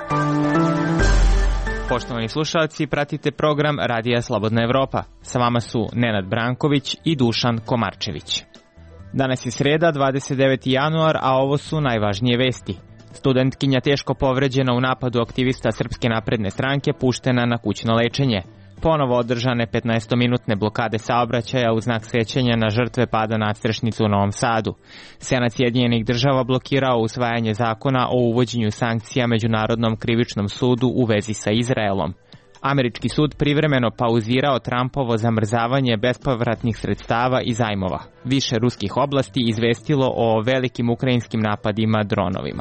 Poštovani slušalci, pratite program Radija Slobodna Evropa. Sa vama su Nenad Branković i Dušan Komarčević. Danas je sreda, 29. januar, a ovo su najvažnije vesti. Studentkinja teško povređena u napadu aktivista Srpske napredne stranke puštena na kućno lečenje. Ponovo održane 15-minutne blokade saobraćaja u znak sećanja na žrtve pada nadstrešnice u Novom Sadu. Senat Sjedinjenih država blokirao usvajanje zakona o uvođenju sankcija Međunarodnom krivičnom sudu u vezi sa Izraelom. Američki sud privremeno pauzirao Trumpovo zamrzavanje bespovratnih sredstava i zajmova. Više ruskih oblasti izvestilo o velikim ukrajinskim napadima dronovima.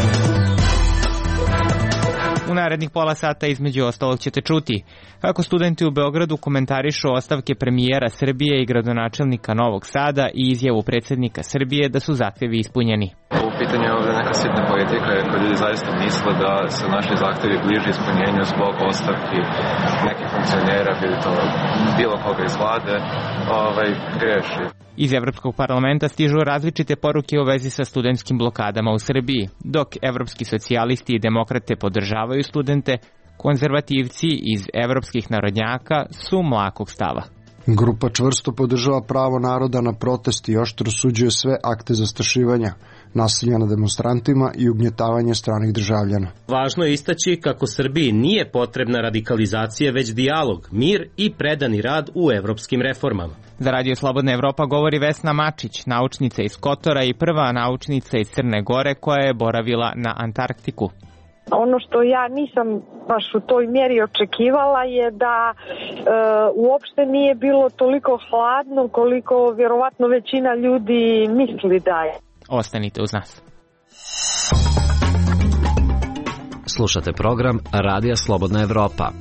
U narednih pola sata između ostalog ćete čuti kako studenti u Beogradu komentarišu ostavke premijera Srbije i gradonačelnika Novog Sada i izjavu predsjednika Srbije da su zahtjevi ispunjeni. U pitanju je ovdje neka sitna politika, jer ljudi zaista misle da se naši zahtjevi bliže ispunjenju zbog ostavki nekih funkcionera, bilo koga iz vlade, greši. Iz Evropskog parlamenta stižu različite poruke u vezi sa studentskim blokadama u Srbiji. Dok evropski socijalisti i demokrate podržavaju studente, konzervativci iz evropskih narodnjaka su mlakog stava. Grupa čvrsto podržava pravo naroda na protest i oštro osuđuje sve akte zastrašivanja, nasilja nad demonstrantima i ugnjetavanje stranih državljana. Važno je istaći kako Srbiji nije potrebna radikalizacija, već dijalog, mir i predani rad u evropskim reformama. Za Radio Slobodna Evropa govori Vesna Mačić, naučnica iz Kotora i prva naučnica iz Crne Gore koja je boravila na Antarktiku. Ono što ja nisam baš u toj mjeri očekivala je da uopšte nije bilo toliko hladno koliko vjerovatno većina ljudi misli da je. Ostanite uz nas. Slušate program Radija Slobodna Evropa.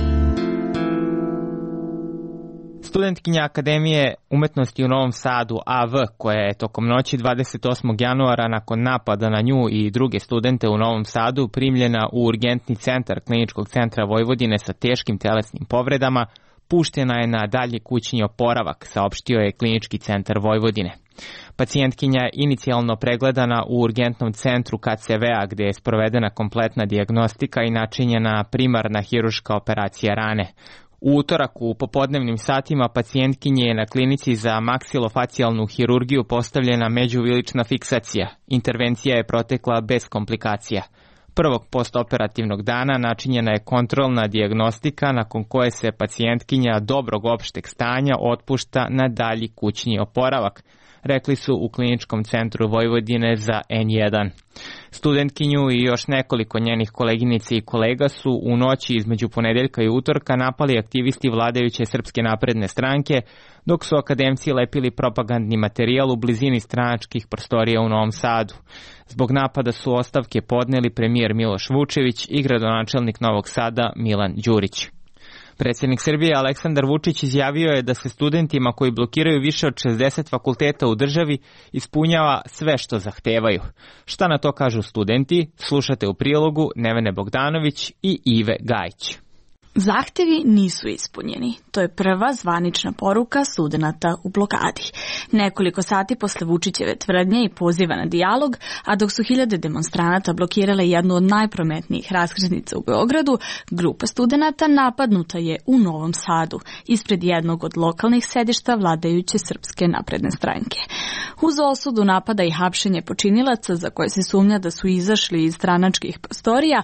Studentkinja Akademije umetnosti u Novom Sadu, AV, koja je tokom noći 28. januara nakon napada na nju i druge studente u Novom Sadu primljena u urgentni centar Kliničkog centra Vojvodine sa teškim telesnim povredama, puštena je na dalji kućni oporavak, saopštio je Klinički centar Vojvodine. Pacijentkinja je inicijalno pregledana u urgentnom centru KCV-a gdje je sprovedena kompletna dijagnostika i načinjena primarna hirurška operacija rane. U utorak u popodnevnim satima pacijentkinje je na klinici za maksilofacijalnu hirurgiju postavljena međuvilična fiksacija. Intervencija je protekla bez komplikacija. Prvog postoperativnog dana načinjena je kontrolna dijagnostika nakon koje se pacijentkinja dobrog opšteg stanja otpušta na dalji kućni oporavak, rekli su u Kliničkom centru Vojvodine za N1. Studentkinju i još nekoliko njenih koleginice i kolega su u noći između ponedeljka i utorka napali aktivisti vladajuće Srpske napredne stranke, dok su akademci lepili propagandni materijal u blizini stranačkih prostorija u Novom Sadu. Zbog napada su ostavke podneli premijer Miloš Vučević i gradonačelnik Novog Sada Milan Đurić. Predsjednik Srbije Aleksandar Vučić izjavio je da se studentima koji blokiraju više od 60 fakulteta u državi ispunjava sve što zahtevaju. Šta na to kažu studenti? Slušate u prilogu Nevene Bogdanović i Ive Gajić. Zahtevi nisu ispunjeni. To je prva zvanična poruka studenata u blokadi. Nekoliko sati posle Vučićeve tvrdnje i poziva na dijalog, a dok su hiljade demonstranata blokirale jednu od najprometnijih raskrsnica u Beogradu, grupa studenata napadnuta je u Novom Sadu, ispred jednog od lokalnih sedišta vladajuće Srpske napredne stranke. Uz osudu napada i hapšenje počinilaca za koje se sumnja da su izašli iz stranačkih prostorija,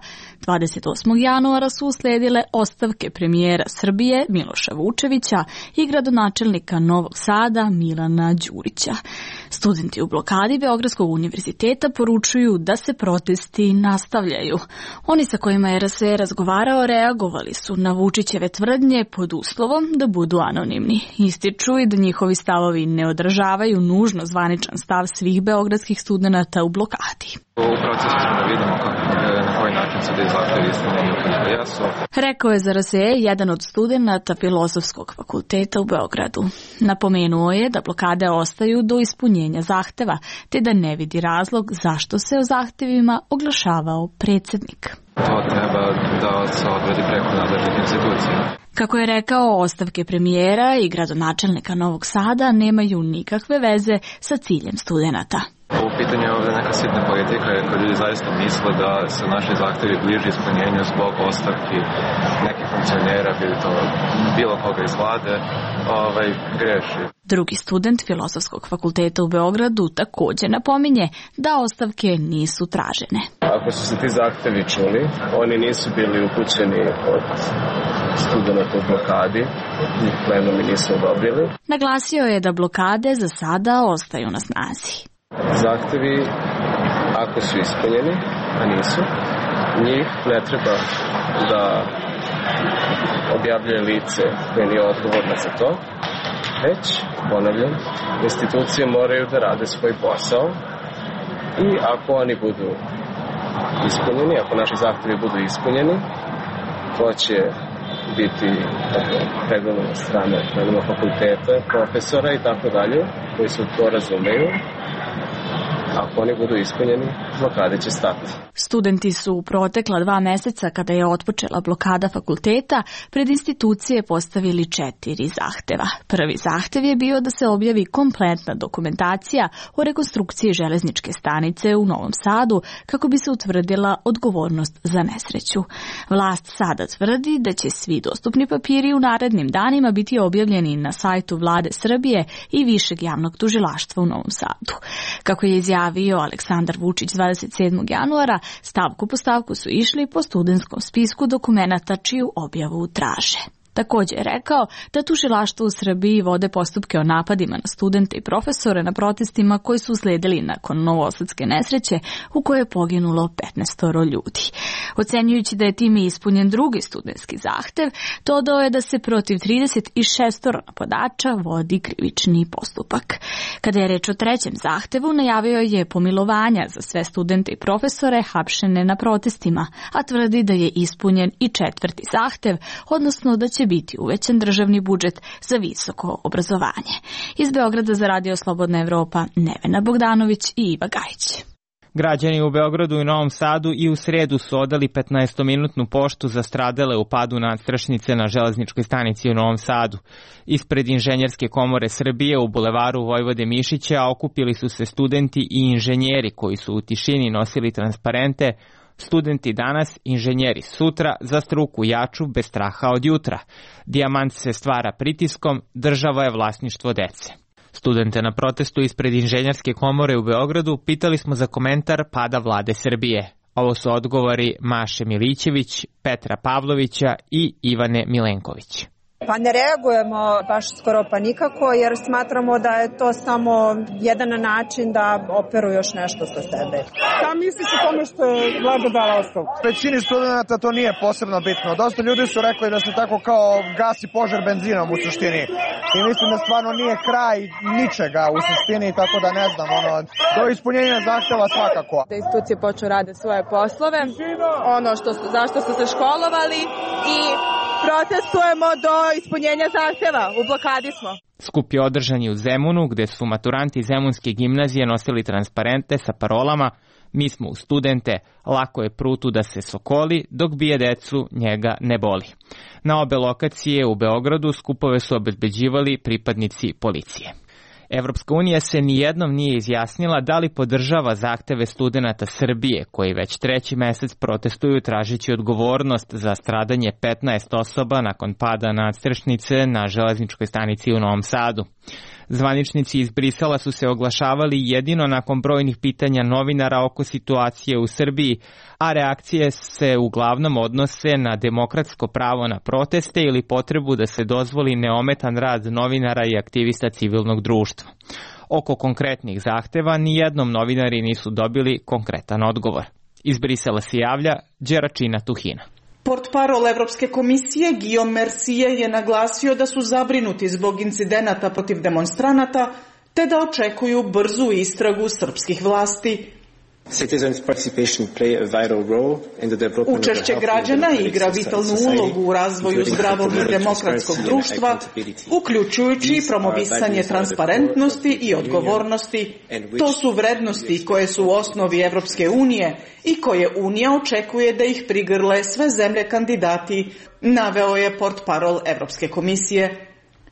28. januara su usledile ostavke premijera Srbije Miloša Vučevića i gradonačelnika Novog Sada Milana Đurića. Studenti u blokadi Beogradskog univerziteta poručuju da se protesti nastavljaju. Oni sa kojima je RSE razgovarao reagovali su na Vučićeve tvrdnje pod uslovom da budu anonimni. Ističu i da njihovi stavovi ne odražavaju nužno zvaničan stav svih beogradskih studenata u blokadi. U procesu smo da vidimo na koji način se da zahtjevi ispunjeni ukoliko jesu. Rekao je za RSE jedan od studenata Filozofskog fakulteta u Beogradu. Napomenuo je da blokade ostaju do ispunjenja zahteva, te da ne vidi razlog zašto se o zahtevima oglašavao predsjednik. To treba da se odvodi preko nadležnih institucija. Kako je rekao, ostavke premijera i gradonačelnika Novog Sada nemaju nikakve veze sa ciljem studenata. U pitanju je ovde neka sitna politika, jer kod ljudi zaista misle da se naši zahtevi bliže ispunjenju zbog ostavki nekih funkcionera, bilo koga iz vlade, greši. Drugi student Filozofskog fakulteta u Beogradu takođe napominje da ostavke nisu tražene. Ako su se ti zahtevi čuli, oni nisu bili upućeni od studenta u blokadi, njih plenumi nisu odobrili. Naglasio je da blokade za sada ostaju na snazi. Zahtevi, ako su ispunjeni, a nisu, njih ne treba da objavljuje lice koje nije odgovorno za to, već, ponavljam, institucije moraju da rade svoj posao i ako oni budu ispunjeni, ako naši zahtevi budu ispunjeni, to će biti pregovorno od strane fakulteta, profesora i tako dalje, koji se to razumeju. Ako oni budu ispunjeni, blokade će stati. Studenti su u protekla 2 meseca, kada je otpočela blokada fakulteta, pred institucije postavili 4 zahteva. Prvi zahtev je bio da se objavi kompletna dokumentacija o rekonstrukciji železničke stanice u Novom Sadu kako bi se utvrdila odgovornost za nesreću. Vlast sada tvrdi da će svi dostupni papiri u narednim danima biti objavljeni na sajtu Vlade Srbije i Višeg javnog tužilaštva u Novom Sadu. Kako je izjavio Aleksandar Vučić 27. januara, stavku po stavku su išli po studentskom spisku dokumenata čiju objavu traže. Takođe je rekao da tužilaštvo u Srbiji vode postupke o napadima na studente i profesore na protestima koji su usledili nakon novosadske nesreće u kojoj je poginulo 15 ljudi. Ocenjujući da je time ispunjen drugi studentski zahtev, dodao je da se protiv 36 napadača vodi krivični postupak. Kada je reč o trećem zahtevu, najavio je pomilovanja za sve studente i profesore hapšene na protestima, a tvrdi da je ispunjen i četvrti zahtev, odnosno da će biti uvećan državni budžet za visoko obrazovanje. Iz Beograda za Radio Slobodna Evropa, Nevena Bogdanović i Iva Gajić. Građani u Beogradu i Novom Sadu i u sredu su odali 15-minutnu poštu za stradale u padu nadstrešnice na železničkoj stanici u Novom Sadu. Ispred Inženjerske komore Srbije u bulevaru Vojvode Mišića okupili su se studenti i inženjeri koji su u tišini nosili transparente "Studenti danas, inženjeri sutra, za struku jaču, bez straha od jutra. Dijamant se stvara pritiskom, država je vlasništvo dece." Studente na protestu ispred Inženjerske komore u Beogradu pitali smo za komentar pada Vlade Srbije. Ovo su odgovori Maše Milićević, Petra Pavlovića i Ivane Milenković. Pa ne reagujemo baš skoro pa nikako, jer smatramo da je to samo jedan način da operu još nešto sa sebe. Šta misliš o tome što je Vlada dala ostavku? Većini studenta to nije posebno bitno. Dosta ljudi su rekli da se tako kao gasi požar benzinom u suštini. I mislim da stvarno nije kraj ničega u suštini, tako da ne znam, do ispunjenja zahteva svakako. Da institucije počnu rade svoje poslove, zašto su se školovali i protestujemo do ispunjenja zahteva. U blokadi smo. Skup je održan i u Zemunu, gde su maturanti Zemunske gimnazije nosili transparente sa parolama "Mi smo u studente, lako je prutu da se sokoli, dok bije decu, njega ne boli." Na obe lokacije u Beogradu skupove su obezbeđivali pripadnici policije. Evropska unija se nijednom nije izjasnila da li podržava zahteve studenata Srbije, koji već 3. mesec protestuju tražeći odgovornost za stradanje 15 osoba nakon pada nadstrešnice na železničkoj stanici u Novom Sadu. Zvaničnici iz Brisela su se oglašavali jedino nakon brojnih pitanja novinara oko situacije u Srbiji, a reakcije se uglavnom odnose na demokratsko pravo na proteste ili potrebu da se dozvoli neometan rad novinara i aktivista civilnog društva. Oko konkretnih zahteva nijednom novinari nisu dobili konkretan odgovor. Iz Brisela se javlja Đeračina Tuhina. Portparol Evropske komisije Guillaume Mercier je naglasio da su zabrinuti zbog incidenata protiv demonstranata, te da očekuju brzu istragu srpskih vlasti. Učešće građana igra vitalnu ulogu u razvoju zdravog i demokratskog društva, uključujući i promovisanje transparentnosti i odgovornosti. To su vrednosti koje su u osnovi Evropske unije i koje Unija očekuje da ih prigrle sve zemlje kandidati, naveo je portparol Evropske komisije.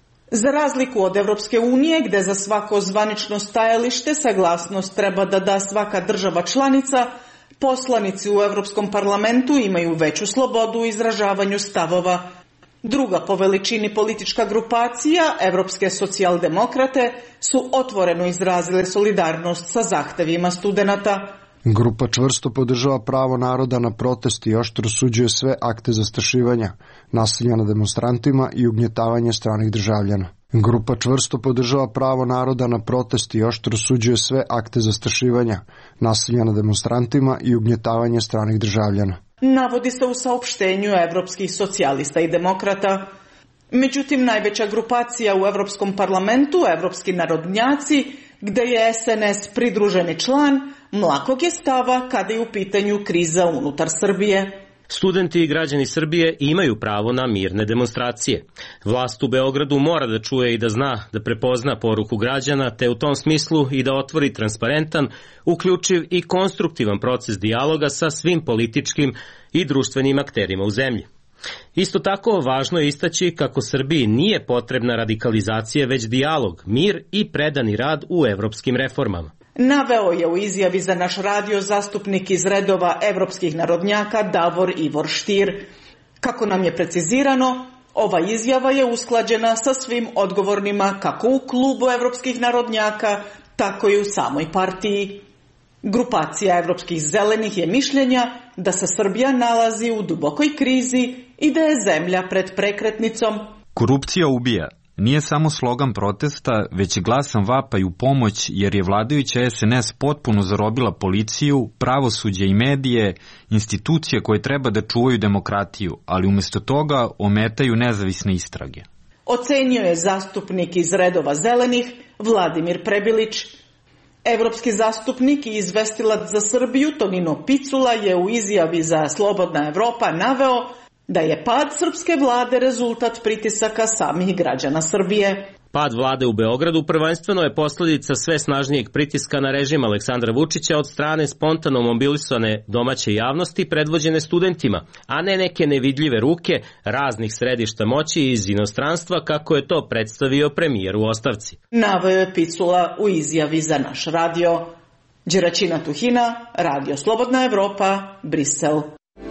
Za razliku od Evropske unije, gde za svako zvanično stajalište saglasnost treba da da svaka država članica, poslanici u Evropskom parlamentu imaju veću slobodu u izražavanju stavova. Druga po veličini politička grupacija, Evropske socijaldemokrate, su otvoreno izrazile solidarnost sa zahtevima studenata. Grupa čvrsto podržava pravo naroda na protest i oštro osuđuje sve akte zastrašivanja, nasilja nad demonstrantima i ugnjetavanje stranih državljana. Grupa čvrsto podržava pravo naroda na protest i oštro osuđuje sve akte zastrašivanja, nasilja nad demonstrantima i ugnjetavanje stranih državljana. Navodi se u saopštenju evropskih socijalista i demokrata. Međutim, najveća grupacija u Evropskom parlamentu, Evropski narodnjaci, gde je SNS pridruženi član, mlakog je stava kada je u pitanju kriza unutar Srbije. Studenti i građani Srbije imaju pravo na mirne demonstracije. Vlast u Beogradu mora da čuje i da zna, da prepozna poruku građana, te u tom smislu i da otvori transparentan, uključiv i konstruktivan proces dijaloga sa svim političkim i društvenim akterima u zemlji. Isto tako, važno je istaći kako Srbiji nije potrebna radikalizacija, već dijalog, mir i predani rad u evropskim reformama. Naveo je u izjavi za naš radio zastupnik iz redova evropskih narodnjaka Davor Ivor Štir. Kako nam je precizirano, ova izjava je usklađena sa svim odgovornima kako u klubu evropskih narodnjaka, tako i u samoj partiji. Grupacija evropskih zelenih je mišljenja da se Srbija nalazi u dubokoj krizi i da je zemlja pred prekretnicom. Korupcija ubija. Nije samo slogan protesta, već je glasan vapaj u pomoć jer je vladajuća SNS potpuno zarobila policiju, pravosuđe i medije, institucije koje treba da čuvaju demokratiju, ali umjesto toga ometaju nezavisne istrage. Ocenio je zastupnik iz redova zelenih Vladimir Prebilić. Evropski zastupnik i izvestilac za Srbiju Tonino Picula je u izjavi za Slobodna Evropa naveo da je pad srpske vlade rezultat pritisaka samih građana Srbije. Pad vlade u Beogradu prvenstveno je posljedica sve snažnijeg pritiska na režim Aleksandra Vučića od strane spontano mobilisane domaće javnosti predvođene studentima, a ne neke nevidljive ruke raznih središta moći iz inostranstva kako je to predstavio premijer u ostavci. Naveo je Picula u izjavi za naš radio. Đeračina Tuhina, Radio Slobodna Evropa, Brisel.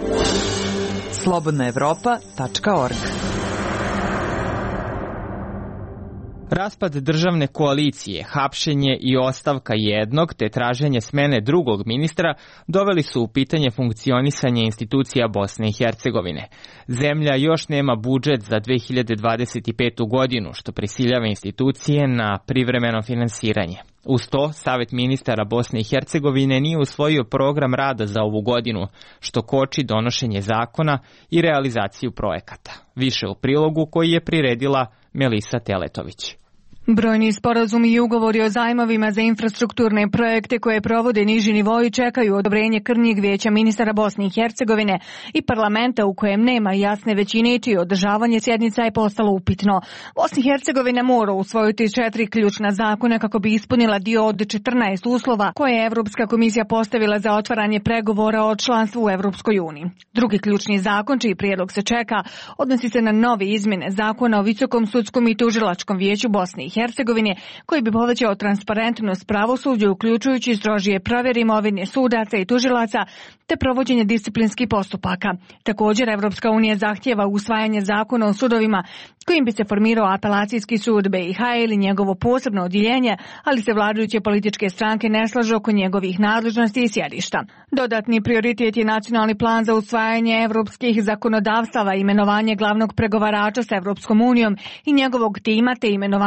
slobodnaevropa.org. Raspad državne koalicije, hapšenje i ostavka jednog te traženje smene drugog ministra doveli su u pitanje funkcionisanje institucija Bosne i Hercegovine. Zemlja još nema budžet za 2025. godinu, što prisiljava institucije na privremeno finansiranje. Uz to, Savet ministara Bosne i Hercegovine nije usvojio program rada za ovu godinu, što koči donošenje zakona i realizaciju projekata. Više u prilogu koji je priredila Melisa Teletović. Brojni sporazumi i ugovori o zajmovima za infrastrukturne projekte koje provode niži nivoi čekaju odobrenje krnjeg vijeća ministara Bosne i Hercegovine i parlamenta u kojem nema jasne većine, čije održavanje sjednica je postalo upitno. Bosna i Hercegovina mora usvojiti 4 ključna zakona kako bi ispunila dio od 14 uslova koje je Evropska komisija postavila za otvaranje pregovora o članstvu u Evropskoj uniji. Drugi ključni zakon, čiji prijedlog se čeka, odnosi se na nove izmjene zakona o Visokom sudskom i tužilačkom vijeću Bosne i Hercegovine, koji bi povećao transparentnost pravosuđa, uključujući strožije provjere imovine sudaca i tužilaca te provođenje disciplinskih postupaka. Također, Evropska unija zahtijeva usvajanje zakona o sudovima kojim bi se formirao apelacijski sud BiH ili njegovo posebno odjeljenje, ali se vladajuće političke stranke ne slažu oko njegovih nadležnosti i sjedišta. Dodatni prioritet je nacionalni plan za usvajanje evropskih zakonodavstava, imenovanje glavnog pregovarača s Evropskom unijom i njegovog tima te imenovanje IPA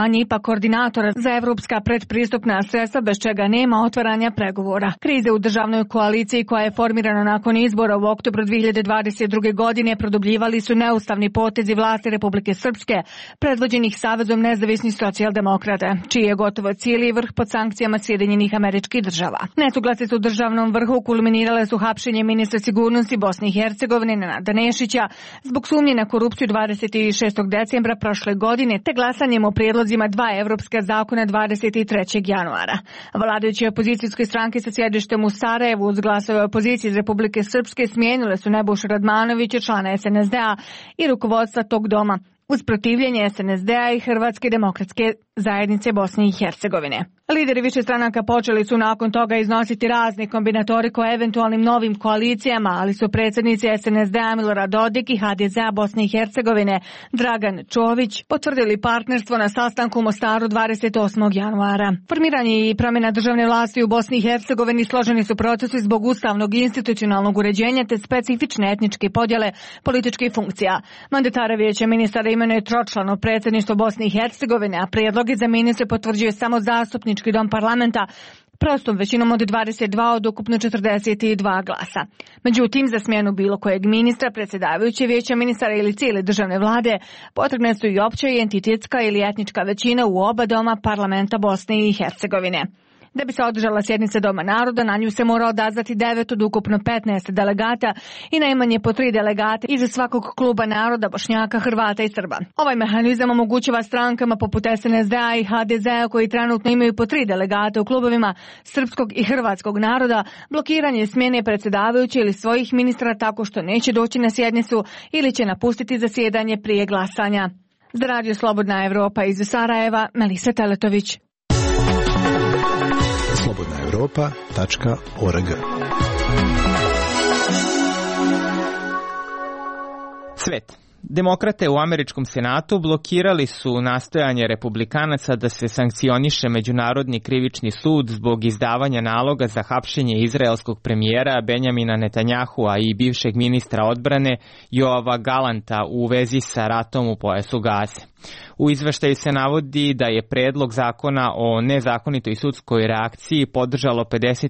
koordinatora za evropska predpristupna sredstva, bez čega nema otvaranja pregovora. Krize u državnoj koaliciji koja je formirana nakon izbora u oktobru 2022. godine produbljivali su neustavni potezi vlasti Republike Srpske, predvođenih Savezom nezavisnih socijaldemokrata, čiji je gotovo cijeli vrh pod sankcijama Sjedinjenih Američkih Država. Nesuglasice u državnom vrhu kulminirale su hapšenje ministra sigurnosti Bosne i Hercegovine Nenada Nešića zbog sumnje na korupciju 26. decembra prošle godine, te glasanjem o prijedlozima dva evropska zakona 23. januara. Vladajuće opozicijske stranke sa sjedištem u Sarajevu uz glasove opozicije iz Republike Srpske smijenile su Nebojšu Radmanovića, člana SNSD-a i rukovodstva tog doma, uz protivljenje SNSD-a i Hrvatske demokratske zajednice Bosne i Hercegovine. Lideri više stranaka počeli su nakon toga iznositi razne kombinatorike o eventualnim novim koalicijama, ali su predsjednici SNSD-a Milorad Dodik i HDZ-a Bosne i Hercegovine Dragan Čović potvrdili partnerstvo na sastanku u Mostaru 28. januara. Formiranje i promjena državne vlasti u Bosni i Hercegovini složeni su procesi zbog ustavnog i institucionalnog uređenja te specifične etničke podjele političkih funkcija. Mandatara Vijeća ministara imenuje tročlano predsjedništvo Bosne i Hercegovine, a prijedloge za ministre potvrđuje samo zastupnički dom parlamenta prostom većinom od 22 od ukupno 42 glasa. Međutim, za smjenu bilo kojeg ministra, predsjedavajuće Vijeća ministara ili cijele državne vlade potrebne su i opća i entitetska ili etnička većina u oba doma parlamenta Bosne i Hercegovine. Da bi se održala sjednica Doma naroda, na nju se mora odazvati 9 od ukupno 15 delegata i najmanje po 3 delegata iz svakog kluba naroda, Bošnjaka, Hrvata i Srba. Ovaj mehanizam omogućava strankama poput SNSD-a i HDZ-a koji trenutno imaju po 3 delegata u klubovima srpskog i hrvatskog naroda, blokiranje smjene predsjedavajuće ili svojih ministra tako što neće doći na sjednicu ili će napustiti zasjedanje prije glasanja. Za Radio Slobodna Evropa iz Sarajeva, Melisa Teletović. slobodnaevropa.org. Svet. Demokrate u američkom senatu blokirali su nastojanje republikanaca da se sankcioniše Međunarodni krivični sud zbog izdavanja naloga za hapšenje izraelskog premijera Benjamina Netanjahua i bivšeg ministra odbrane Joava Galanta u vezi sa ratom u pojasu Gaze. U izveštaju se navodi da je predlog zakona o nezakonitoj sudskoj reakciji podržalo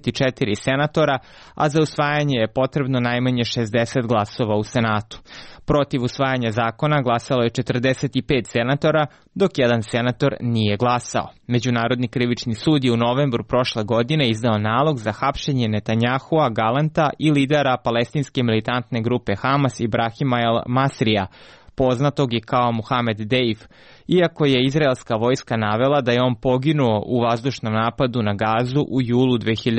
54 senatora, a za usvajanje je potrebno najmanje 60 glasova u Senatu. Protiv usvajanja zakona glasalo je 45 senatora, dok jedan senator nije glasao. Međunarodni krivični sud je u novembru prošle godine izdao nalog za hapšenje Netanjahua, Galanta i lidera palestinske militantne grupe Hamas Ibrahima El Masrija, poznatog i kao Muhamed Deif, iako je izraelska vojska navela da je on poginuo u vazdušnom napadu na Gazu u julu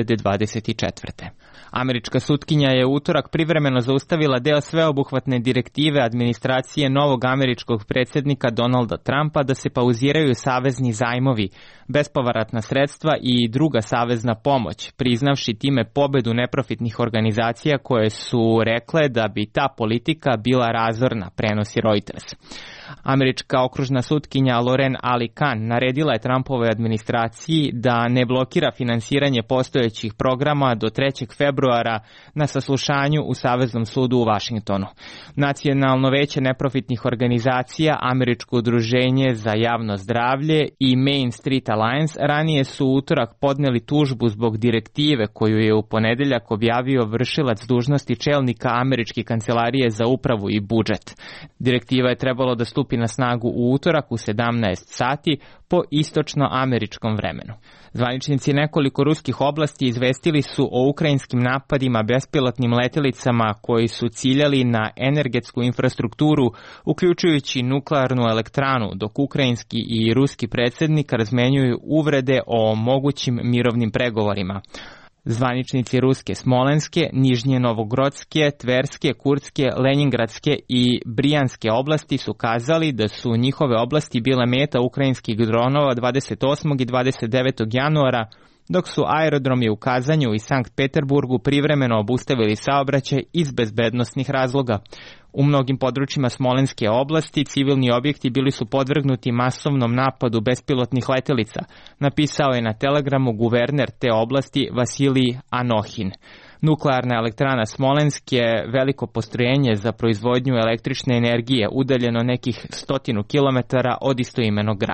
2024. Američka sutkinja je u utorak privremeno zaustavila deo sveobuhvatne direktive administracije novog američkog predsjednika Donalda Trumpa da se pauziraju savezni zajmovi, bespovratna sredstva i druga savezna pomoć, priznavši time pobedu neprofitnih organizacija koje su rekle da bi ta politika bila razorna, prenosi Reuters. Američka okružna sutkinja Loren Ali Khan naredila je Trumpovoj administraciji da ne blokira finansiranje postojećih programa do 3. februara na saslušanju u Saveznom sudu u Vašingtonu. Nacionalno veće neprofitnih organizacija, Američko udruženje za javno zdravlje i Main Street Alliance ranije su utorak podneli tužbu zbog direktive koju je u ponedeljak objavio vršilac dužnosti čelnika Američke kancelarije za upravu i budžet. Direktiva je trebalo da stupi na snagu u utorak u 17 sati po istočno-američkom vremenu. Zvaničnici nekoliko ruskih oblasti izvestili su o ukrajinskim napadima bespilotnim letjelicama koji su ciljali na energetsku infrastrukturu, uključujući nuklearnu elektranu, dok ukrajinski i ruski predsjednik razmenjuju uvrede o mogućim mirovnim pregovorima. Zvaničnici ruske Smolenske, Nižnje Novogrodske, Tverske, Kurtske, Lenjingradske i Brijanske oblasti su kazali da su njihove oblasti bile meta ukrajinskih dronova 28. i 29. januara, dok su aerodromi u Kazanju i Sankt Peterburgu privremeno obustavili saobraćaj iz bezbednosnih razloga. U mnogim područjima Smolenske oblasti civilni objekti bili su podvrgnuti masovnom napadu bespilotnih letelica, napisao je na Telegramu guverner te oblasti Vasilij Anohin. Nuklearna elektrana Smolensk je veliko postrojenje za proizvodnju električne energije, udaljeno nekih 100 kilometara od istoimenog grada.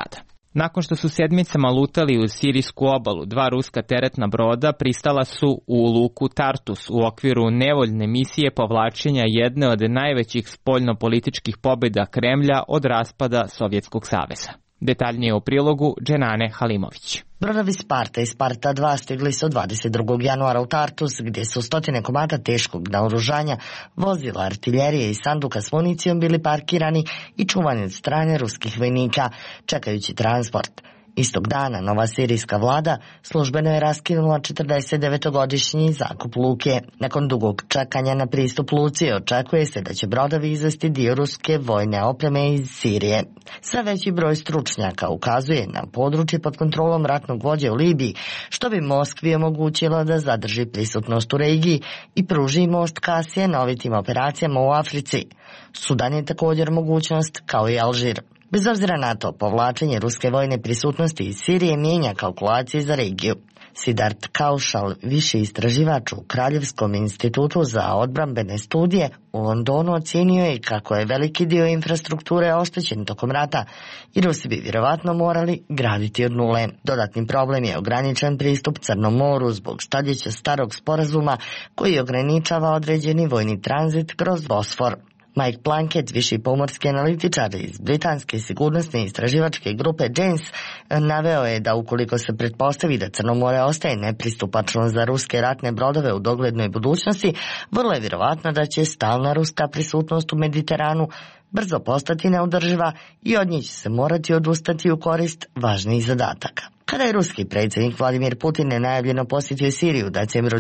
Nakon što su sedmicama lutali uz sirijsku obalu, 2 ruska teretna broda pristala su u luku Tartus u okviru nevoljne misije povlačenja jedne od najvećih spoljnopolitičkih pobjeda Kremlja od raspada Sovjetskog saveza. Detaljnije u prilogu Dženane Halimović. Brodovi Sparta i Sparta 2 stigli su 22. januara u Tartus, gdje su 100 komada teškog naoružanja, vozila, artiljerije i sanduka s municijom bili parkirani i čuvani od strane ruskih vojnika, čekajući transport. Istog dana nova sirijska vlada službeno je raskinula 49-godišnji zakup luke. Nakon dugog čekanja na pristup luci očekuje se da će brodovi izvesti dio ruske vojne opreme iz Sirije. Sve veći broj stručnjaka ukazuje na područje pod kontrolom ratnog vođe u Libiji, što bi Moskvi omogućilo da zadrži prisutnost u regiji i pruži most ka sjenovitim operacijama u Africi. Sudan je također mogućnost, kao i Alžir. Bez obzira na to, povlačenje ruske vojne prisutnosti iz Sirije mijenja kalkulacije za regiju. Sidart Kaušal, viši istraživač u Kraljevskom institutu za odbrambene studije u Londonu, ocijenio je kako je veliki dio infrastrukture oštećen tokom rata i Rusi bi vjerovatno morali graditi od nule. Dodatni problem je ograničen pristup Crnom moru zbog stoljeća starog sporazuma koji ograničava određeni vojni tranzit kroz Bosfor. Mike Plunkett, viši pomorski analitičar iz britanske sigurnosne istraživačke grupe Janes, naveo je da ukoliko se pretpostavi da Crno more ostaje nepristupačno za ruske ratne brodove u doglednoj budućnosti, vrlo je vjerovatno da će stalna ruska prisutnost u Mediteranu brzo postati neodrživa i od nje će se morati odustati u korist važnijih zadataka. Kada je ruski predsjednik Vladimir Putin nenajavljeno posjetio Siriju u decembru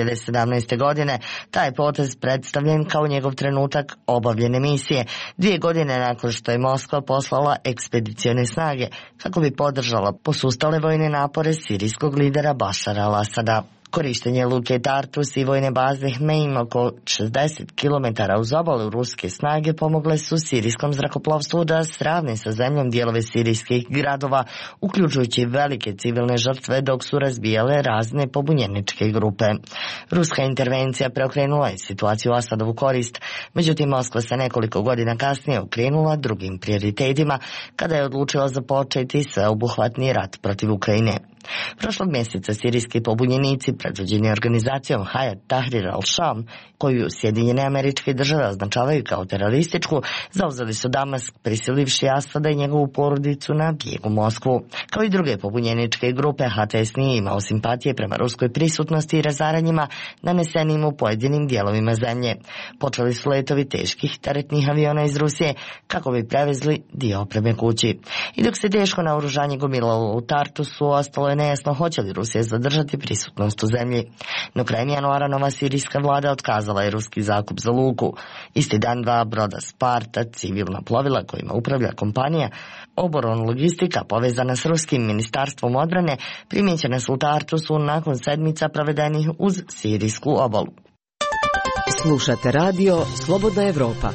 2017. godine, taj potez predstavljen kao njegov trenutak obavljene misije, 2 godine nakon što je Moskva poslala ekspedicione snage kako bi podržala posustale vojne napore sirijskog lidera Bašara al-Asada. Korištenje luke Tartus i vojne baze Hmeim oko 60 km uz obalu ruske snage pomogle su sirijskom zrakoplovstvu da sravne sa zemljom dijelove sirijskih gradova, uključujući velike civilne žrtve dok su razbijale razne pobunjeničke grupe. Ruska intervencija preokrenula je situaciju u Asadovu korist, međutim Moskva se nekoliko godina kasnije okrenula drugim prioritetima kada je odlučila započeti sveobuhvatni rat protiv Ukrajine. Prošlog mjeseca sirijski pobunjenici predvođeni organizacijom Hayat Tahrir al-Sham, koju Sjedinjene Američke Države označavaju kao terorističku, zauzeli su Damask, prisilivši Asada i njegovu porodicu na bijeg u Moskvu. Kao i druge pobunjeničke grupe, HTS nije imao simpatije prema ruskoj prisutnosti i razaranjima nanesenim u pojedinim dijelovima zemlje. Počeli su letovi teških teretnih aviona iz Rusije kako bi prevezli dio opreme kući. I dok se teško naoružanje gomilalo u Tartusu, ostalo je nejasno hoće li Rusija zadržati prisutnost u zemlji. No krajem januara nova sirijska vlada otkazala je ruski zakup za luku. Isti dan 2 broda Sparta, civilna plovila kojima upravlja kompanija Oboron Logistika povezana s ruskim ministarstvom odbrane, primjećene su u Tartusu nakon sedmica provedenih uz sirijsku obalu. Slušate radio Slobodna Evropa.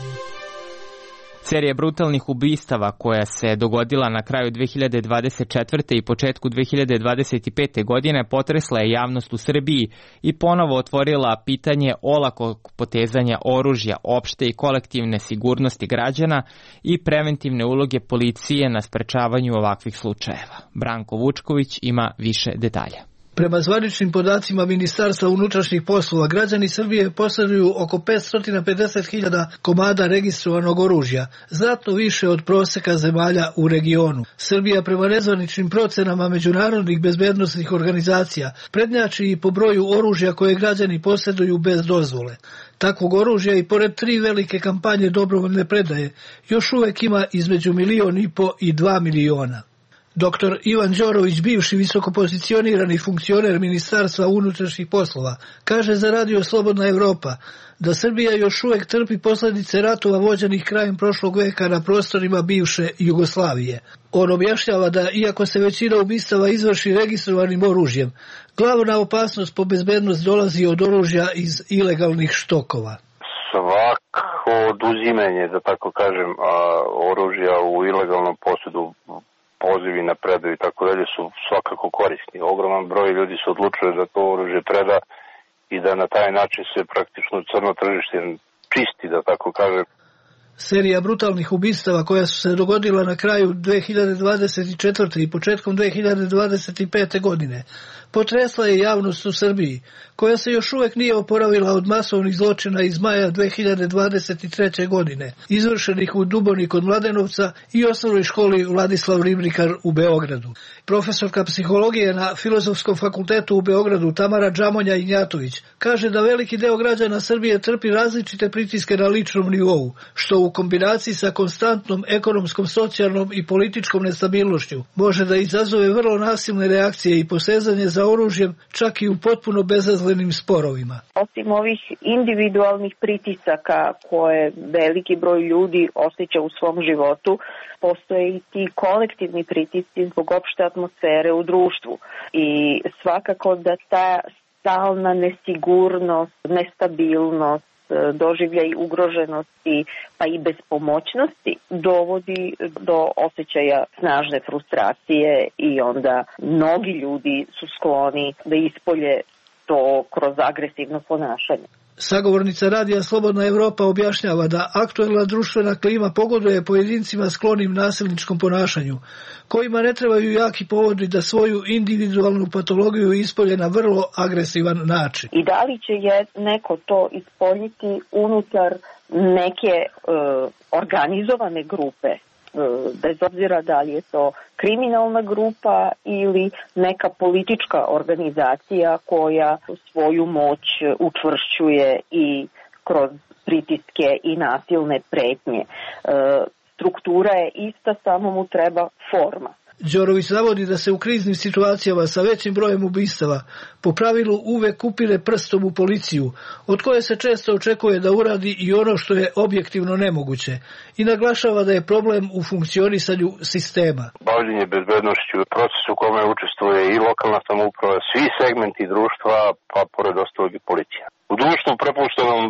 Serija brutalnih ubistava koja se dogodila na kraju 2024. i početku 2025. godine potresla je javnost u Srbiji i ponovo otvorila pitanje olakog potezanja oružja, opšte i kolektivne sigurnosti građana i preventivne uloge policije na sprečavanju ovakvih slučajeva. Branko Vučković ima više detalja. Prema zvaničnim podacima Ministarstva unutrašnjih poslova, građani Srbije posjeduju oko 550.000 komada registrovanog oružja, znatno više od proseka zemalja u regionu. Srbija prema nezvaničnim procenama međunarodnih bezbednosnih organizacija prednjači i po broju oružja koje građani posjeduju bez dozvole. Takvog oružja i pored 3 velike kampanje dobrovoljne predaje još uvek ima između 1,5 miliona i 2 miliona. Dr. Ivan Đorović, bivši visokopozicionirani funkcioner Ministarstva unutrašnjih poslova, kaže za radio Slobodna Evropa da Srbija još uvek trpi posljedice ratova vođenih krajem prošlog veka na prostorima bivše Jugoslavije. On objašnjava da, iako se većina ubistava izvrši registrovanim oružjem, glavna opasnost po bezbednost dolazi od oružja iz ilegalnih štokova. Svako oduzimanje, da tako kažem, oružja u ilegalnom posjedu, pozivi na predaju i tako dalje su svakako korisni. Ogroman broj ljudi se odlučuje da to oružje preda i da na taj način se praktično crno tržište čisti, da tako kažem. Serija brutalnih ubistava koja su se dogodila na kraju 2024. i početkom 2025. godine potresla je javnost u Srbiji, koja se još uvek nije oporavila od masovnih zločina iz maja 2023. godine, izvršenih u Duboni kod Mladenovca i osnovnoj školi Vladislav Ribnikar u Beogradu. Profesorka psihologije na Filozofskom fakultetu u Beogradu Tamara Džamonja Ignjatović kaže da veliki deo građana Srbije trpi različite pritiske na ličnom nivou, što u kombinaciji sa konstantnom ekonomskom, socijalnom i političkom nestabilnošću može da izazove vrlo nasilne reakcije i posezanje za oružjem, čak i u potpuno bezazlenim sporovima. Osim ovih individualnih pritisaka koje veliki broj ljudi osjeća u svom životu, postoje i ti kolektivni pritisci zbog opšte atmosfere u društvu. I svakako da ta stalna nesigurnost, nestabilnost, doživljaj ugroženosti pa i bespomoćnosti dovodi do osjećaja snažne frustracije i onda mnogi ljudi su skloni da ispolje to kroz agresivno ponašanje. Sagovornica Radija Slobodna Evropa objašnjava da aktuelna društvena klima pogoduje pojedincima sklonim nasilničkom ponašanju, kojima ne trebaju jaki povodi da svoju individualnu patologiju ispolje na vrlo agresivan način. I da li će neko to ispoljiti unutar neke organizovane grupe, bez obzira da li je to kriminalna grupa ili neka politička organizacija koja svoju moć učvršćuje i kroz pritiske i nasilne pretnje. Struktura je ista, samo mu treba forma. Đorović navodi da se u kriznim situacijama sa većim brojem ubistava po pravilu uvek upire prstom u policiju, od koje se često očekuje da uradi i ono što je objektivno nemoguće, i naglašava da je problem u funkcionisanju sistema. Bavljenje bezbednošću, proces u kome učestvuje i lokalna samouprava, svi segmenti društva, pa pored ostalog i policija. U društvu prepuštenom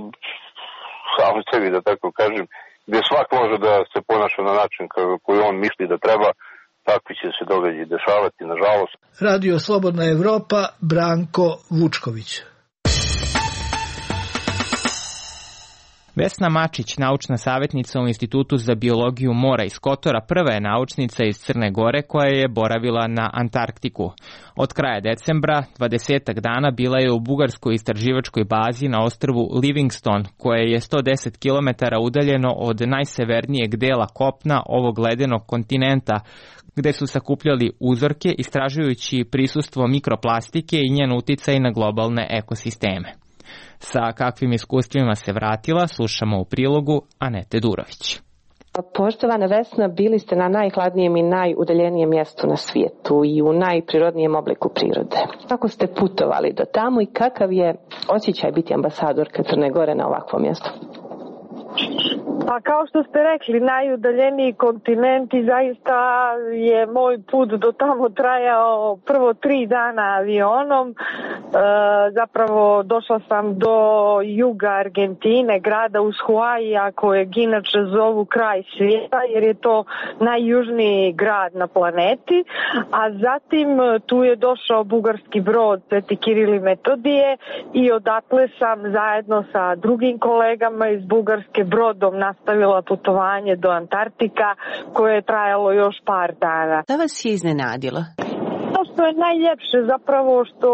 samo sebi, da tako kažem, gdje svak može da se ponaša na način koji on misli da treba, takvi će se događaji dešavati, nažalost. Radio Slobodna Evropa, Branko Vučković. Vesna Mačić, naučna savjetnica u Institutu za biologiju mora iz Kotora, prva je naučnica iz Crne Gore koja je boravila na Antarktiku. Od kraja decembra, 20 dana, bila je u bugarskoj istraživačkoj bazi na ostrvu Livingstone, koje je 110 km udaljeno od najsevernijeg dela kopna ovog ledenog kontinenta, gde su sakupljali uzorke istražujući prisustvo mikroplastike i njen uticaj na globalne ekosisteme. Sa kakvim iskustvima se vratila, slušamo u prilogu Anete Durović. Poštovana Vesna, bili ste na najhladnijem i najudaljenijem mjestu na svijetu i u najprirodnijem obliku prirode. Kako ste putovali do tamo i kakav je osjećaj biti ambasadorka Crne Gore na ovakvom mjestu? Pa kao što ste rekli, najudaljeniji kontinent i zaista je moj put do tamo trajao prvo 3 dana avionom. Zapravo došla sam do juga Argentine, grada Ushuaia, kojeg inače zovu kraj svijeta, jer je to najjužniji grad na planeti. A zatim tu je došao bugarski brod Sveti Kiril i Metodije i odatle sam zajedno sa drugim kolegama iz Bugarske brodom nastavila putovanje do Antarktika, koje je trajalo još par dana. Šta vas je iznenadilo? To što je najljepše zapravo što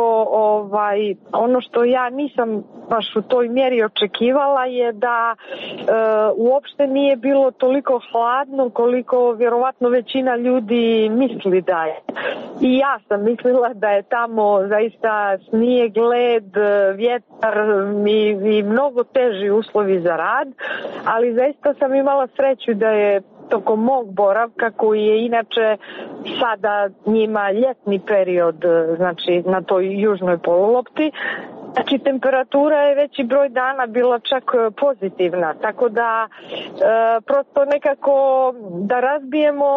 ono što ja nisam baš u toj mjeri očekivala je da uopšte nije bilo toliko hladno koliko vjerovatno većina ljudi misli da je. I ja sam mislila da je tamo zaista snijeg, led, vjetar i mnogo teži uslovi za rad, ali zaista sam imala sreću da je tokom mog boravka, koji je inače sada njima ljetni period, znači na toj južnoj polulopti, znači temperatura je veći broj dana bila čak pozitivna, tako da prosto nekako da razbijemo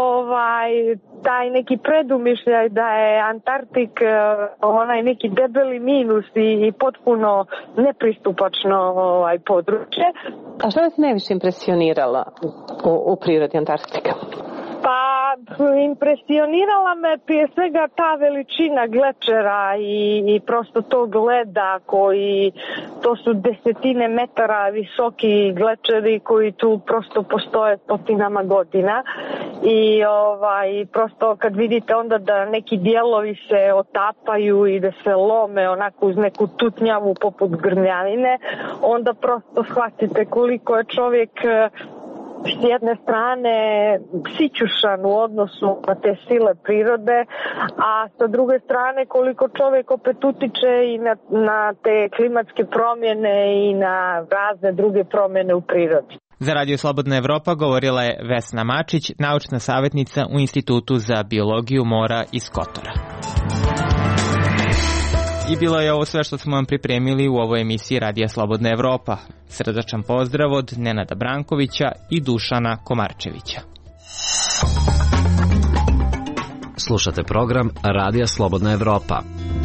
taj neki predumišljaj da je Antarktik onaj neki debeli minus i potpuno nepristupačno područje. A što vas najviše impresioniralo u prirodi Antarktika? Pa impresionirala me prije svega ta veličina glečera i prosto tog leda koji, to su desetine metara visoki glečeri koji tu prosto postoje stotinama godina i prosto kad vidite onda da neki dijelovi se otapaju i da se lome onako uz neku tutnjavu poput grmljavine, onda prosto shvatite koliko je čovjek s jedne strane sićušan u odnosu na te sile prirode, a sa druge strane koliko čovjek opet utiče i na te klimatske promjene i na razne druge promjene u prirodi. Za Radio Slobodna Evropa govorila je Vesna Mačić, naučna savjetnica u Institutu za biologiju mora iz Kotora. I bilo je ovo sve što smo vam pripremili u ovoj emisiji Radija Slobodna Evropa. Srdačan pozdrav od Nenada Brankovića i Dušana Komarčevića. Slušate program Radija Slobodna Evropa.